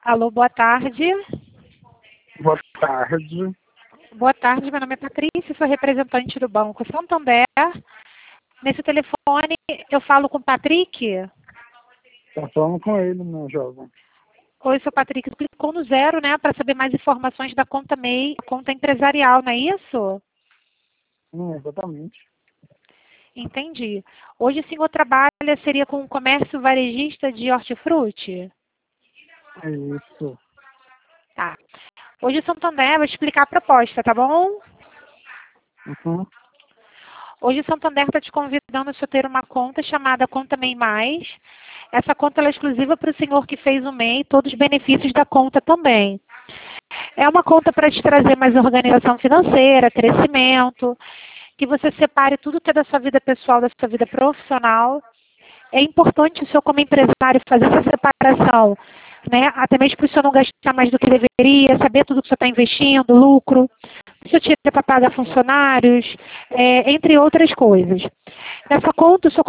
Alô, boa tarde. Boa tarde. Boa tarde, meu nome é Patrícia, sou representante do Banco Santander. Nesse telefone, eu falo com o Patrick. Tá falando com ele, meu jovem. Oi, sou Patrick. Você clicou no 0, né, para saber mais informações da conta MEI, conta empresarial, não é isso? Exatamente. Entendi. Hoje o senhor trabalha, seria com o comércio varejista de hortifruti? É isso. Tá. Hoje o Santander vai explicar a proposta, tá bom? Uhum. Hoje o Santander está te convidando a ter uma conta chamada Conta MEI Mais. Essa conta ela é exclusiva para o senhor que fez o MEI e todos os benefícios da conta também. É uma conta para te trazer mais organização financeira, crescimento, que você separe tudo que é da sua vida pessoal, da sua vida profissional. É importante o senhor, como empresário, fazer essa separação, né? Até mesmo para o senhor não gastar mais do que deveria, saber tudo que o senhor está investindo, lucro, o senhor tira para pagar funcionários, entre outras coisas. Nessa conta, o senhor